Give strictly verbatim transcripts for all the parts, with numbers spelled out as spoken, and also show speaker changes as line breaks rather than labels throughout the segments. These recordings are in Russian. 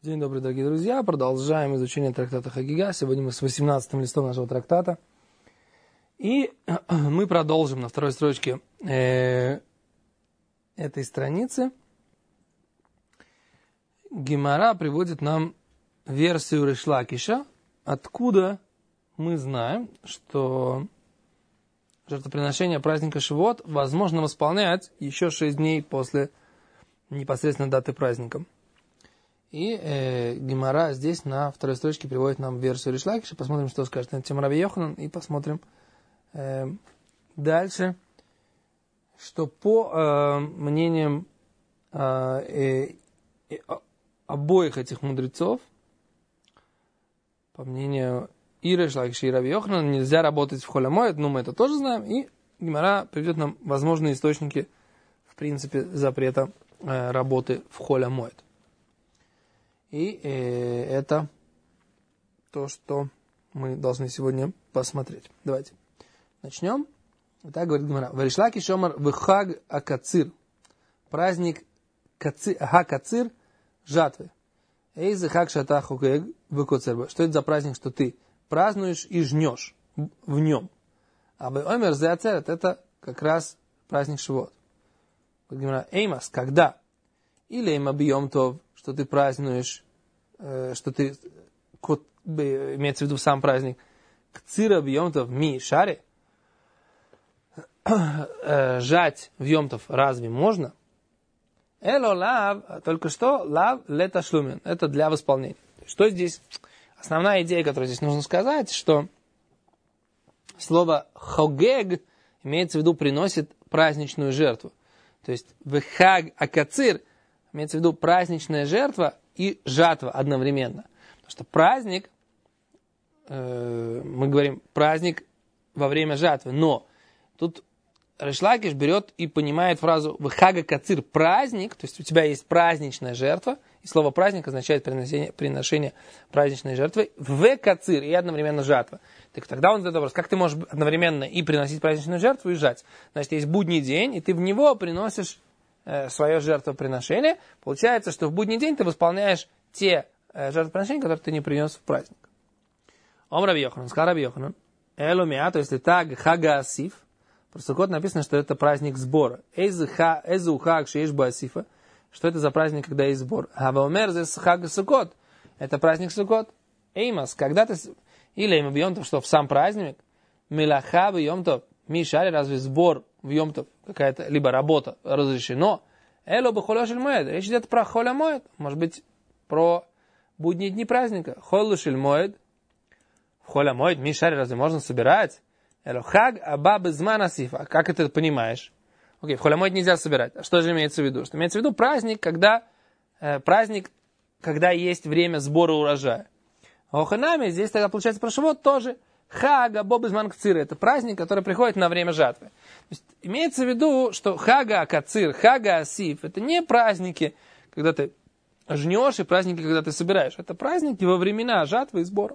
День добрый, дорогие друзья. Продолжаем изучение трактата Хагига. Сегодня мы с восемнадцатым листом нашего трактата. И мы продолжим на второй строчке э, этой страницы. Гемара приводит нам версию Рейш Лакиша, откуда мы знаем, что жертвоприношение праздника Шивот возможно восполнять еще шесть дней после непосредственно даты праздника. И э, Гемара здесь на второй строчке приводит нам версию Рейш Лакиша. Посмотрим, что скажет на тему Раби Йоханан, и посмотрим э, дальше, что по э, мнениям э, э, обоих этих мудрецов, по мнению и Рейш Лакиша, и Раби Йоханана, нельзя работать в Холь ха-Моэд, но мы это тоже знаем, и Гемара приведет нам возможные источники, в принципе, запрета э, работы в Холь ха-Моэд. И э, это то, что мы должны сегодня посмотреть. Давайте начнем. Итак, говорит Гемара. Рейш Лакиш омар вхаг акацир. Праздник ха-кацир, жатвы. Эйзе хаг шата хукег векоцерба. Что это за праздник, что ты празднуешь и жнешь в нем? А омер зе ацерет, это как раз праздник Шивот. Говорит Гемара. Эймас, когда? Или эйма бьем то, что ты празднуешь, э, что ты, кот, имеется в виду сам праздник, кцира в Йомтов ми шаре, э, жать в Йомтов разве можно? Эло лав, только что лав лета шлумен, это для восполнения. Что здесь? Основная идея, которую здесь нужно сказать, что слово хогег имеется в виду приносит праздничную жертву. То есть вхаг акацир имеется в виду праздничная жертва и жатва одновременно. Потому что праздник, э, мы говорим праздник во время жатвы, но тут Рейш Лакиш берет и понимает фразу «вхага кацир» – праздник, то есть у тебя есть праздничная жертва, и слово «праздник» означает приношение, приношение праздничной жертвы, «в кацир» и одновременно жатва. Так тогда он задает вопрос, как ты можешь одновременно и приносить праздничную жертву, и жать? Значит, есть будний день, и ты в него приносишь свое жертвоприношение, получается, что в будний день ты восполняешь те жертвоприношения, которые ты не принес в праздник. Ом Раби Йоханан, сказал Раби Йоханан, элу миа, то есть так хага асиф, про Суккот написано, что это праздник сбора. Эзу хаг шеешба асифа, что это за праздник, когда есть сбор. Хаваомер зес хага Суккот, это праздник Суккот. Эймас, когда ты, или эйма бьемтов, что в сам праздник, милаха бьемтов, мишари, разве сбор в Йомтов, какая-то либо работа разрешено. Эло бы холошель моэд. Речь идет про Холь ха-Моэд. Может быть, про будние дни праздника. Холошель моэд. В Холь ха-Моэд мишари разве можно собирать? Эло хаг аба безман асиф. А как это понимаешь? Окей, в Холь ха-Моэд нельзя собирать. А что же имеется в виду? Что имеется в виду праздник, когда э, праздник, когда есть время сбора урожая. А оханами здесь тогда получается про Шивот тоже. Хага бобизман кцир, это праздник, который приходит на время жатвы. То есть, имеется в виду, что хага кацир, хага асиф, это не праздники, когда ты жнешь, и праздники, когда ты собираешь. Это праздники во времена жатвы и сбора.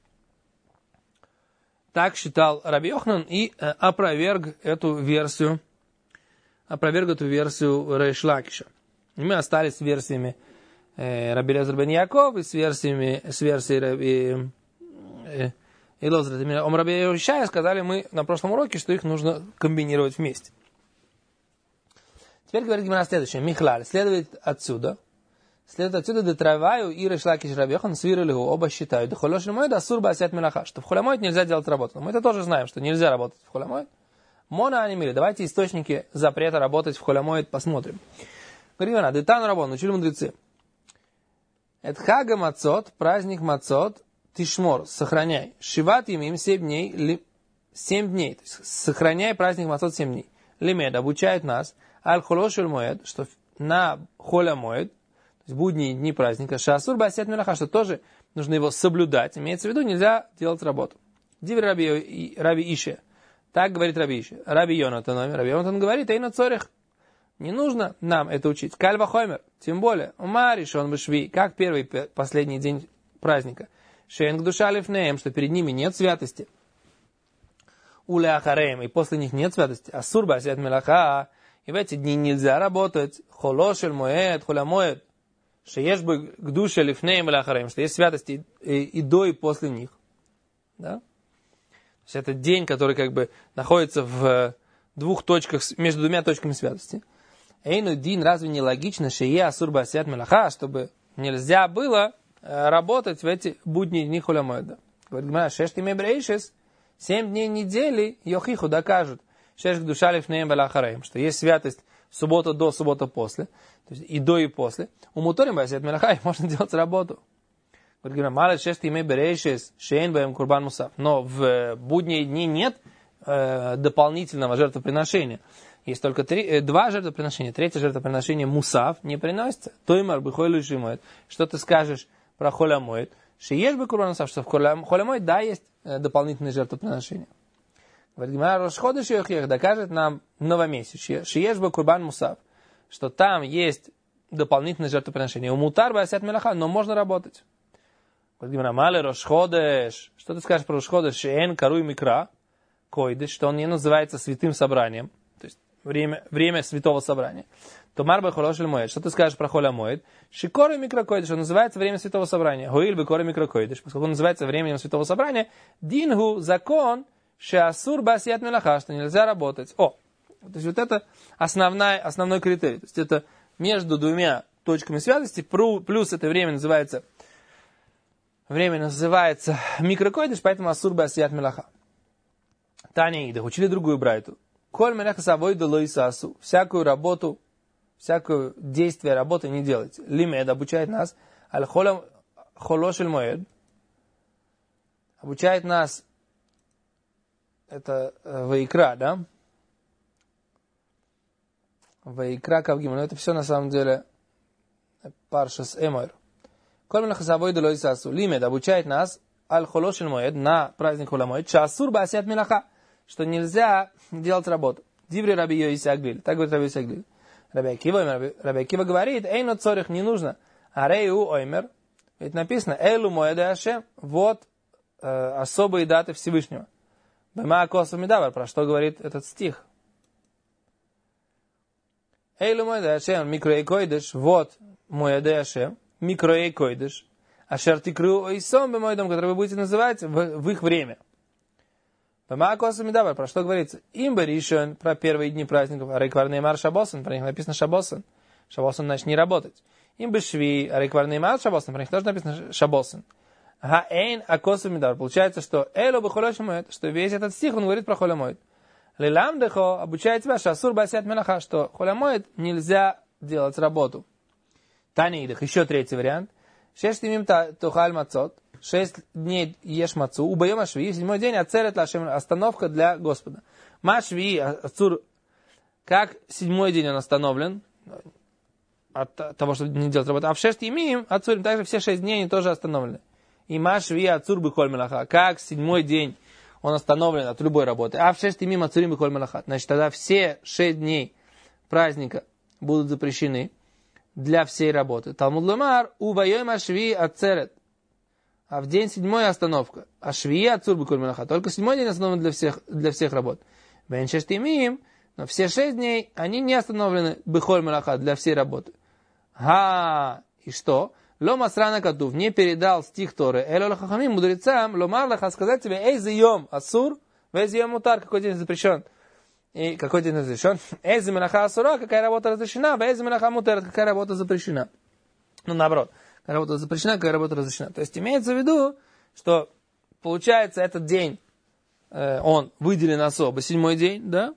Так считал Раби Йоханан и э, опроверг эту версию, опроверг эту версию Рейш Лакиша. И мы остались с версиями э, Раби Элиэзер бен Яаков и с версиями, с версией Раби... Э, И Лозер, Ом Раби Йошая сказали мы на прошлом уроке, что их нужно комбинировать вместе. Теперь говорит Гемара следующее. Михлаль. Следует отсюда. Следует отсюда, детраваю и Рейш Лакиш Раби Йохан свирали его. Оба считают. Дехолошель моэд асур баасят мелаха. Что в Холь ха-Моэд нельзя делать работу. Но мы это тоже знаем, что нельзя работать в Холь ха-Моэд. Мона анимили. Давайте источники запрета работать в Холь ха-Моэд посмотрим. Говорит Гемара. Детану рабон. Учили мудрецы. Это хага мацот, праздник мацот. Тишмор, сохраняй. Шиват им семь дней, ли, семь дней. То есть сохраняй праздник мацот семь дней. Лимед обучает нас, аль-холошель моэд, что на Холь ха-Моэд, то есть будние дни праздника, шасур басет мелаха, что тоже нужно его соблюдать. Имеется в виду, нельзя делать работу. Дивер Раби, Раби Ише. Так говорит Раби Ише. Раби Йонатан, Раби Йонатан говорит, эйна цорих. Не нужно нам это учить. Кальва хоймер. Тем более, умариш он бешви, как первый последний день праздника. Шейнг душа лифнеем, что перед ними нет святости. Уля ахареем, и после них нет святости. Асур басет мелаха, и в эти дни нельзя работать. Холошель моэд, холямоэд, Шееш бы к душе лифнеем или ахареем, что есть святость и, и, и до, и после них. Да? То есть это день, который как бы находится в двух точках, между двумя точками святости. Эйну дин, разве не логично, шее асур басиат мелаха, чтобы нельзя было работать в эти будние дни хуля моэда. Говорит, гмара, шешти мебрейшис, семь дней недели, йохиху докажут, шеш к душа лифнеем или ахареем, что есть святость суббота до, суббота после, то есть и до, и после. У муторим басиат мелаха можно делать работу. Говорит, гмара, мало шешти мебрейшис, шейн бэм курбан мусав. Но в будние дни нет э, дополнительного жертвоприношения. Есть только три, э, два жертвоприношения. Третье жертвоприношение мусав не приносится. Тоймар бы хойлю шимоет. Что ты скажешь про холя моет? Шиеш бы курбан мусав, что в холя моет, да, есть э, дополнительные жертвоприношения. Говорит, гмара, Рошходеш йохех докажет нам новомесячье. Шиеш бы курбан мусав, что там есть дополнительные жертвоприношения. У мутар басиат мелаха, но можно работать. Говорит, гмара, мале Рошходеш. Что ты скажешь про Рошходеш? Шеэн каруй микра койдеш, что он не называется святым собранием. То есть время, время святого собрания. То марба холошель моед. Что ты скажешь про холя моед? Шикоры микрокойдыш, он называется время святого собрания. Хуиль бы коры микрокойдыш, поскольку он называется временем святого собрания. Дингу закон шеасур басиат мелаха, что нельзя работать. О, то есть вот это основной, основной критерий. То есть это между двумя точками святости, плюс это время называется время называется микрокойдыш, поэтому асур басиат мелаха. Таня Ида, учили другую брайту. Коль меляха савой долоисасу. Всякую работу, всякое действие работы не делайте. Лимед обучает нас. Аль холошель моед. Обучает нас. Это Ваикра, да? Ваикра Кавгима. Но это все на самом деле Паршас Эмойр. Коль меляха савой долоисасу. Лимед обучает нас. Аль холошель моед. На праздник холя моед. Часур басиат мелаха. Что нельзя делать работу. Диври Раби Йоси Аглиль. Так говорит Раби Йоси Аглиль. Раби Акива, Раби Акива говорит, эйно цорих не нужно. Арею оймер. Ведь написано, элу моэде ашем. Вот э, особые даты Всевышнего. Бема акосу медавар. Про что говорит этот стих? Элу моэде ашем. Микроэй койдыш. Вот моэде ашем. Микроэй койдыш. Ашер тикру ойсом бемоэдом, который вы будете называть в, в их время. Про что говорится? Им решен про первые дни праздников, а рейкварный мар шабосан, про них написано шабосан. Шабосан значит не работать. Им бы шви, а рейкварный мар шабосан, про них тоже написано шабосан. Ха-эйн акосу мидавар. Получается, что эло бы холош моет, что весь этот стих, он говорит про холя моет. Лилам дехо обучает тебя, что асур басиат мелаха, что холя моет нельзя делать работу. Таня идах, еще третий вариант. Шеш тимим тухаль мацот. Шесть дней ешь мацу. Убоем ашви. Седьмой день ацерет лашем. Остановка для Господа. Машви ацур. Как седьмой день он остановлен от того, чтобы не делать работу. А в шесть имеем ацурим. Также все шесть дней они тоже остановлены. И машви ацур бихоль мелаха. Как седьмой день он остановлен от любой работы. А в шесть имеем ацурим бихоль мелаха. Значит, тогда все шесть дней праздника будут запрещены для всей работы. Талмуд ломар. Убоем ашви ацерет. А в день седьмой остановка. А швия ацур биколь мелаха. Только седьмой день остановлен для всех, для всех работ. Бен шештимим. Но все шесть дней, они не остановлены биколь мелаха для всей работы. Ха! И что? Лома срана катув. Не передал стих Торы. Эло лахахамим мудрецам. Ломар лаха сказать тебе. Эй зайом асур. Вэй зайом мутар. Какой день запрещен? И какой день разрешен? Эй за мелаха асура. Какая работа разрешена? Вэй за мелаха мутар. Какая работа запрещена? Ну, наоборот. Какая работа запрещена, какая работа разрешена. То есть имеется в виду, что получается этот день, э, он выделен особо, седьмой день, да?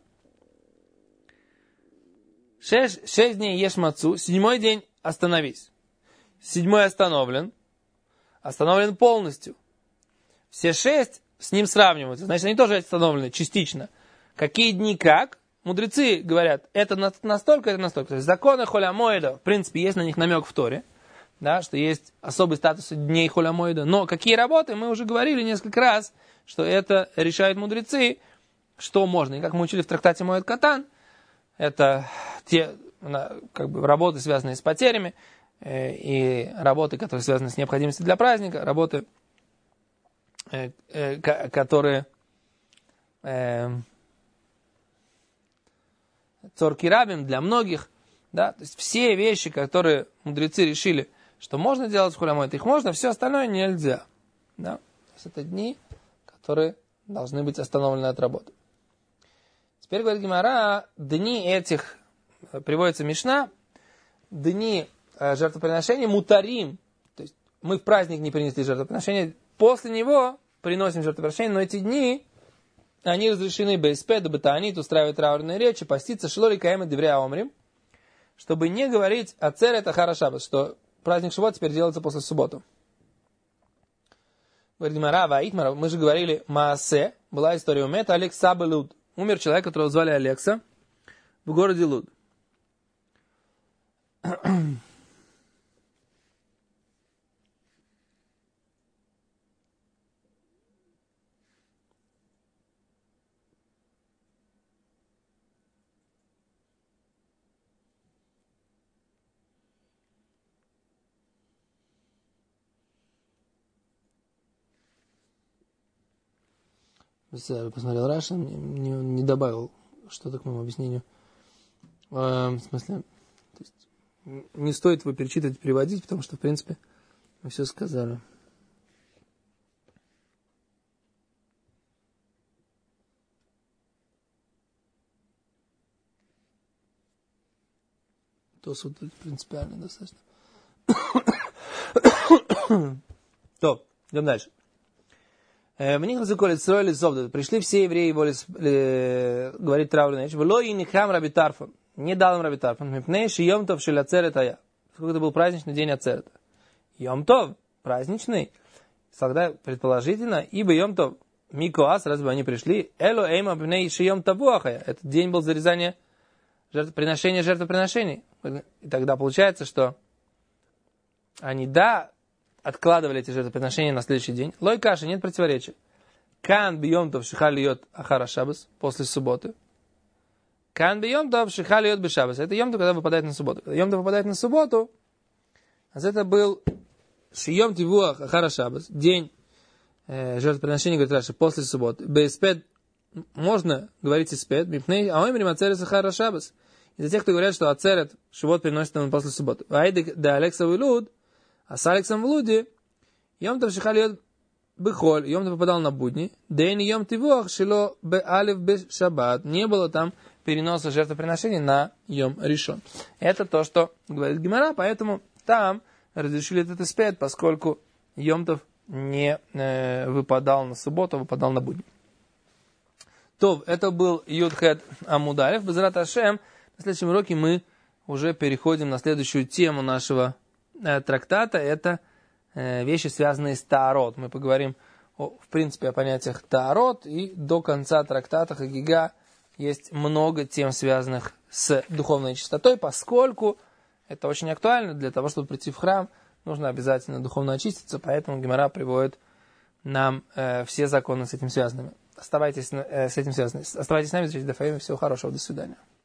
Шесть, шесть дней ешь мацу, седьмой день остановись. Седьмой остановлен, остановлен полностью. Все шесть с ним сравниваются, значит, они тоже остановлены частично. Какие дни как? Мудрецы говорят, это настолько, это настолько. То есть законы холя моэда, в принципе, есть на них намек в Торе. Да, что есть особый статус дней холя моэда. Но какие работы, мы уже говорили несколько раз, что это решают мудрецы, что можно. И как мы учили в трактате Моэд Катан, это те как бы, работы, связанные с потерями, э, и работы, которые связаны с необходимостью для праздника, работы, э, э, к- которые э, цорки рабим для многих. Да, то есть все вещи, которые мудрецы решили что можно делать в хулямойт, их можно, все остальное нельзя. Да? То есть это дни, которые должны быть остановлены от работы. Теперь говорит Гемара, дни этих, приводится Мишна, дни э, жертвоприношения мутарим, то есть мы в праздник не принесли жертвоприношение, после него приносим жертвоприношение, но эти дни, они разрешены бейспед, бетаанит, устраивать траурные речи, поститься, шлори каэм деврея омрим, чтобы не говорить о церет ахара шаббат, что праздник Шавуот теперь делается после субботы. Говорит Гемара, ваитмара, мы же говорили маасе, была история умета, Алекса Луд. Умер человек, которого звали Алекса, в городе Луд. Я посмотрел Раша, не, не, не добавил что-то к моему объяснению. Э, в смысле, то есть, не стоит его перечитывать, переводить, потому что, в принципе, мы все сказали. То суд принципиально достаточно. То, идем дальше. В них разыколит строили зовды. Пришли все евреи, воли говорить траурную речь. Вло и нихам Раби Тарфон. Не дал им Раби Тарфон. Мипнейши йомтов шель ацерет ая. Сколько это был праздничный день ацерета. Йомтов, праздничный. Тогда, предположительно, ибо йомтов микоас, раз бы они пришли, эло эйма мипнейши йомтову ахая. Этот день был зарезание жертвоприношения жертвоприношений. И тогда получается, что они, да, откладывали эти жертвоприношения на следующий день. Лой каши, нет противоречия. Кан бьемтов шихалиот ахара шабас, после субботы. Кан бьемтов шихалиот бешабас. Это йомтов, когда выпадает на субботу. Когда йомтов выпадает на субботу, а это был шием тивуах ахара шабас, день э, жертвоприношения, говорит Раши, после субботы. Беспед, можно говорить испед, мипней, а омрим ацерес ахара шабас. Из-за тех, кто говорят, что ацерет, шивот приносит нам после субботы. Вайдик да Алекса Луд, а с Алексом в Луде, Йом-Тов шихалиот бехоль, Йом-Тов попадал на будни, Дэн Йом-Тивуах шило бе алев бе шаббат, не было там переноса жертвоприношений на Йом Ришон. Это то, что говорит Гемара, поэтому там разрешили этот испед, поскольку Йом-Тов не э, выпадал на субботу, выпадал на будни. То, это был Юдхет Амударев, Безрат Ашем. На следующем уроке мы уже переходим на следующую тему нашего трактата, это э, вещи, связанные с Таарот. Мы поговорим, о, в принципе, о понятиях Таарот, и до конца трактата Хагига есть много тем, связанных с духовной чистотой, поскольку это очень актуально. Для того, чтобы прийти в храм, нужно обязательно духовно очиститься, поэтому Гемара приводит нам э, все законы с этим связанными. Оставайтесь э, с этим связанными. Оставайтесь с нами, всего хорошего, до свидания.